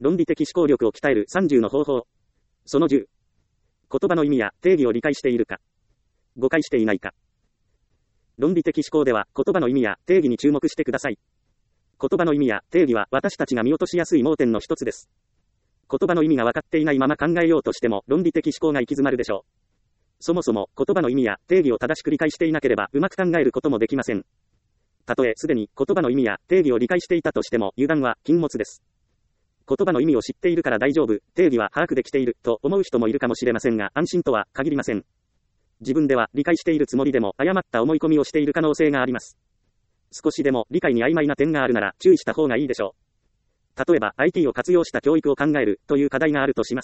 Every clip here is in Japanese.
論理的思考力を鍛える30の方法。その10。言葉の意味や定義を理解しているか。誤解していないか。論理的思考では言葉の意味や定義に注目してください。言葉の意味や定義は私たちが見落としやすい盲点の一つです。言葉の意味が分かっていないまま考えようとしても論理的思考が行き詰まるでしょう。そもそも言葉の意味や定義を正しく理解していなければうまく考えることもできません。たとえすでに言葉の意味や定義を理解していたとしても油断は禁物です。言葉の意味を知っているから大丈夫、定義は把握できていると思う人もいるかもしれませんが安心とは限りません。自分では理解しているつもりでも誤った思い込みをしている可能性があります。少しでも理解に曖昧な点があるなら注意した方がいいでしょう。例えば IT を活用した教育を考えるという課題があるとします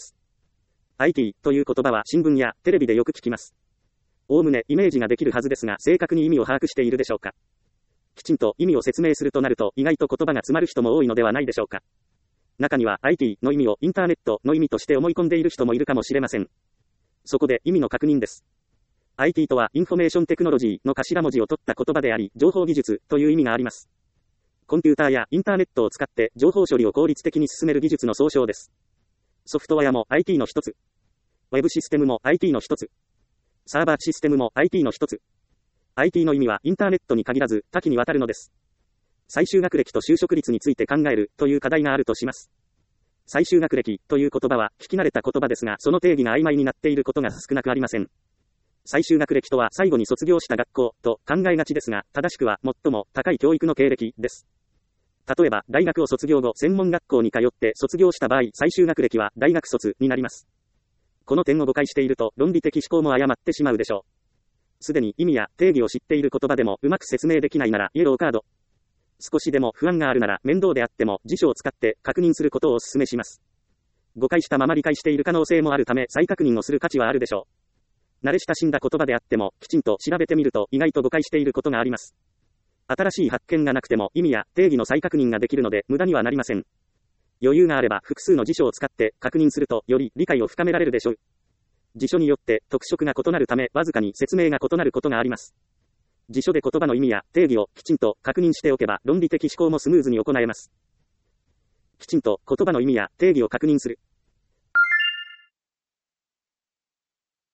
。IT という言葉は新聞やテレビでよく聞きます。おおむねイメージができるはずですが正確に意味を把握しているでしょうか。きちんと意味を説明するとなると意外と言葉が詰まる人も多いのではないでしょうか。中には IT の意味をインターネットの意味として思い込んでいる人もいるかもしれません。そこで意味の確認です。IT とはインフォメーションテクノロジーの頭文字を取った言葉であり、情報技術という意味があります。コンピューターやインターネットを使って情報処理を効率的に進める技術の総称です。ソフトウェアも IT の一つ。ウェブシステムも IT の一つ。サーバーシステムも IT の一つ。IT の意味はインターネットに限らず多岐にわたるのです。最終学歴と就職率について考えるという課題があるとします。最終学歴という言葉は聞き慣れた言葉ですが、その定義が曖昧になっていることが少なくありません。最終学歴とは最後に卒業した学校と考えがちですが、正しくは最も高い教育の経歴です。例えば、大学を卒業後、専門学校に通って卒業した場合、最終学歴は大学卒になります。この点を誤解していると、論理的思考も誤ってしまうでしょう。すでに意味や定義を知っている言葉でもうまく説明できないなら、イエローカード。少しでも不安があるなら、面倒であっても辞書を使って確認することをお勧めします。誤解したまま理解している可能性もあるため、再確認をする価値はあるでしょう。慣れ親しんだ言葉であっても、きちんと調べてみると意外と誤解していることがあります。新しい発見がなくても意味や定義の再確認ができるので無駄にはなりません。余裕があれば複数の辞書を使って確認するとより理解を深められるでしょう。辞書によって特色が異なるためわずかに説明が異なることがあります。辞書で言葉の意味や定義をきちんと確認しておけば論理的思考もスムーズに行えます。きちんと言葉の意味や定義を確認する。